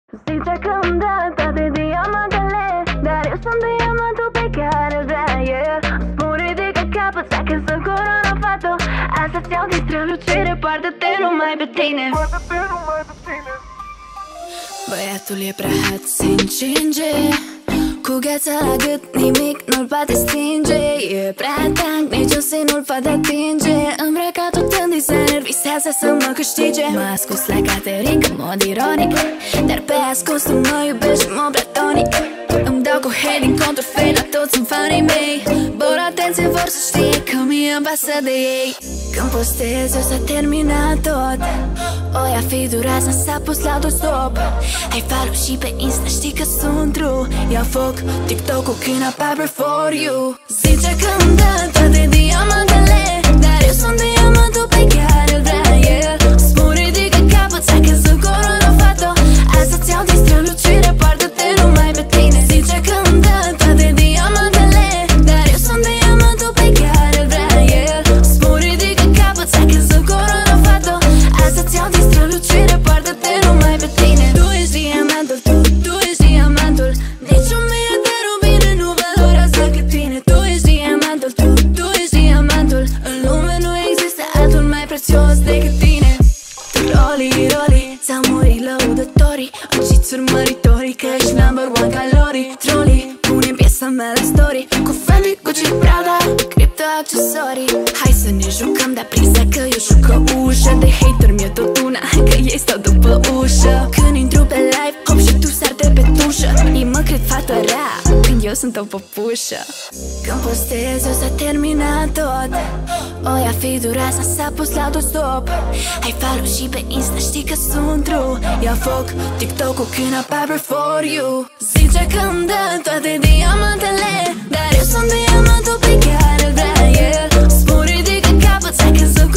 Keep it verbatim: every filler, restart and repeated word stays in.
Zice că îmi dă toate diamantele, dar eu sunt diamantul pe care îl vrea el. Spun ridică capăt, dacă sunt corona, fată. Asta-ți iau din strălucire, poartă-te numai pe tine. Băiatul e prea hot, se încinge. Cu gheața la gât, nimic nu-l poate stinge. E prea tank, niciun zi nu-l poate atinge. Îmbrăcat tot în designer, visează să mă câștige. M-a ascuns la catering, în mod ironic, dar pe ascuns tu mă iubești în mod platonic. Îmi dau cu hate din contul fake, la toți sunt fanii mei. Bor, atenție, vor să știe că mie-mi pasă de ei. Când postez eu s-a terminat tot. Oia fi durazna s-a pus la tot stop. Ai follow și pe Insta, știi că sunt true. Iau foc, TikTok-ul când apare for you. Zice că îmi dă toate diamantele, dar eu sunt diamantul pe care îl vrea el. Spun ridică capăt, s-a căzut corona, fată. Asta-ți iau din strălucire, poartă-te numai pe tine. Zice că îmi dă toate diamantele, dar eu sunt diamantul pe care îl vrea el. Spun ridică capăt, s-a căzut corona, fată. Asta-ți iau din strălucire, poartă-te numai pe tine. Tu ești diamantul, tu, tu ești diamantul. Nici o mie de rubine nu valorează cât tine. Tu ești diamantul, tu, tu ești diamantul. În lume nu există altul mai prețios decât tine. Roli, roli, ți-au murit lăudătorii, agiți urmăritorii, că ești number one ca lori. Trolii, pune-mi piesa mea la story, cu Fendi, Gucci, Prada, cripto, accesorii. Hai să ne jucăm, dar prinsa că eu jucă ușă. De hater mi-e tot una, că ei stau după ușă. Când intru pe live, hop și tu sar de pe tușă. Ei mă cred fată rea, când eu sunt o păpușă. Când postez eu s-a terminat tot. Oia fi durazna s-a pus la tot stop. Hai follow și pe Insta, știi că sunt true. Iau foc, TikTok-ul când apare for you. Zice că îmi dă toate diamantele, dar eu sunt diamantul pe care îl vrea el. Spun ridică capăt, s-a căzut